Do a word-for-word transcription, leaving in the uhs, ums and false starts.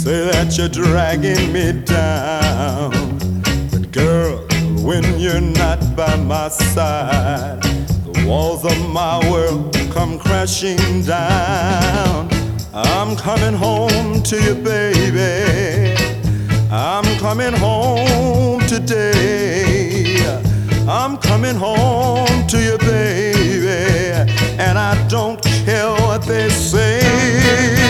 say that you're dragging me down. But girl, when you're not by my side, the walls of my world come crashing down. I'm coming home to you, baby. I'm coming home today. I'm coming home to you, baby. And I don't care what they say.